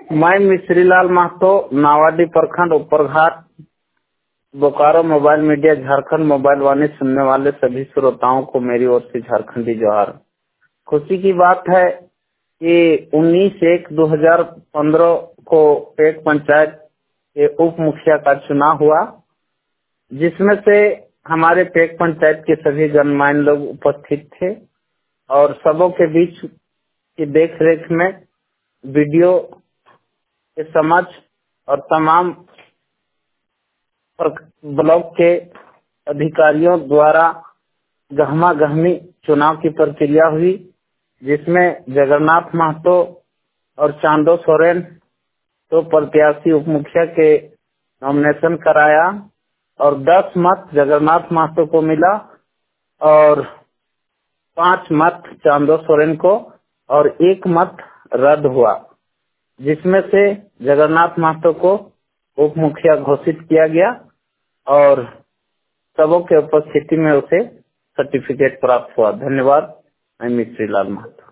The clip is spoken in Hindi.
मैं मिश्रीलाल महतो, नावाडी प्रखंड Upparghat, Bokaro mobile media Jharkhand mobile Vani सुनने वाले सभी श्रोताओं को मेरी ओर से झारखंडी जोहार। खुशी की बात है कि 19/1/2015 को पेट पंचायत के उप मुखिया का चुनाव हुआ, जिसमें से हमारे पेट पंचायत के सभी गणमान्य लोग उपस्थित थे और सबों के बीच की देख रेख में वीडियो के समझ और तमाम ब्लॉक के अधिकारियों द्वारा गहमा गहमी चुनाव की प्रक्रिया हुई, जिसमें जगन्नाथ महतो और चांदो सोरेन तो प्रत्याशी उप मुखिया के नॉमिनेशन कराया और 10 मत जगन्नाथ महतो को मिला और 5 मत चांदो सोरेन को और 1 मत रद्द हुआ, जिसमें से जगन्नाथ महतो को उप मुखिया घोषित किया गया और सबों के उपस्थिति में उसे सर्टिफिकेट प्राप्त हुआ। धन्यवाद। मैं मिश्रीलाल महतो।